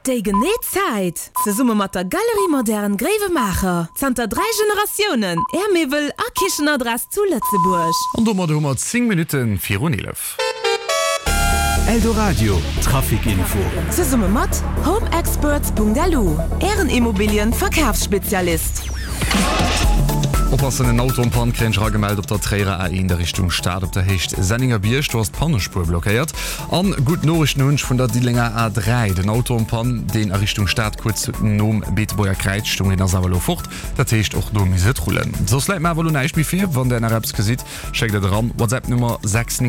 Die Genetzeit. Ze summe mat der Galerie modern Grevemacher. Zter 3 Generationen. Mevel a Kirchenadress zu Lützeburg. Und dummer 10 Minuten 4:11. Eldoradio Trafikinfo. Ze summe mat homeexperts.delu. Ehrenimmobilien Verkaufsspezialist. Oppassen den Auto und Pankränsch gemeldet op der Träger A1 der Richtung Stadt op der Hecht Senninger Biersch, du hast Pannenspur blockiert. An gut Norrichtenwunsch von der Dielinger A3 den Auto und Pan den Richtung Stadt kurz nom Beetboer Kreitstung in der Savalo fort, dat Hecht auch do mis rollen. So sleit mal wohl neich wie wann der Raps gesit, checkt der dran WhatsApp Nummer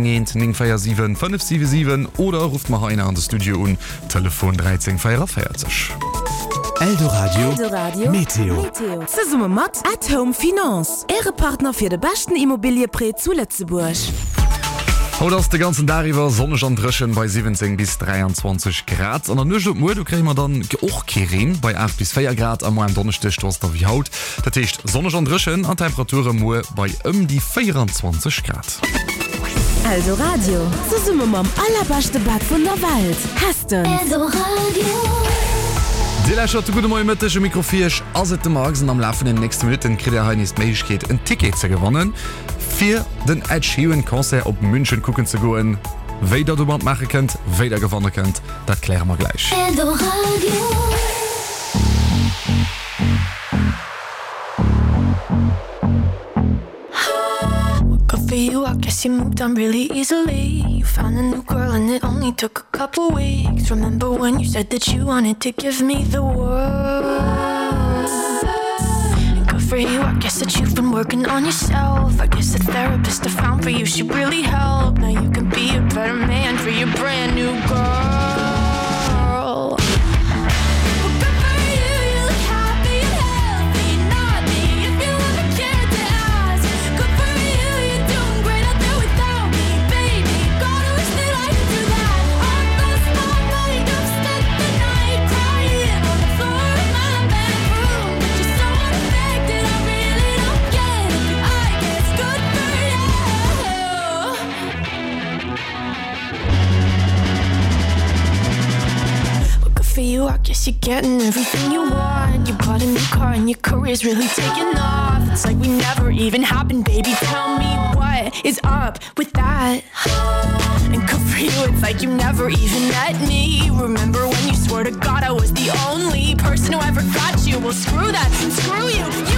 647 oder ruft mal einer an das Studio un Telefon 1344. Eldoradio Meteo. Ze summe mat at Home Finance. Ehre Partner fir de besten Immobiliepré zu Lützeburg. Haut aus de ganzen Dariwer Sonne an Drschen bei 17 bis 23 Grad. An der Nuge Mu du krämer dann och Kirin bei 8 bis 4 Grad am am Donnerste Stoster wie Haut. Dat techt Sonne an Drschen an Temperature Mu bei die 24 Grad. Also Radio. Ze summe mam allerbarchte Bad vun der Welt. Hasten. Delächer gute moi mëttesche Mikrofirsch ass et de Magsen am Laffen den nächsten Minuten krit der Heinis Meigkeet en Ticket ze gewonnen. Fir den Ed Sheeran Konzert op München kucken ze goen. Wéi dat du band mache kennt, wéi der gewonnen kennt, dat klären wir gleich. Good for you, I guess you moved on really easily. You found a new girl and it only took a couple weeks. Remember when you said that you wanted to give me the world? And good for you, I guess that you've been working on yourself. I guess the therapist I found for you, she really helped. Now you can be a better man for your brand new girl. You, I guess you're getting everything you want. You bought a new car and your career's really taking off. It's like we never even happened, baby. Tell me what is up with that? And good for you, it's like you never even met me. Remember when you swore to God I was the only person who ever got you? Well, screw that, screw you.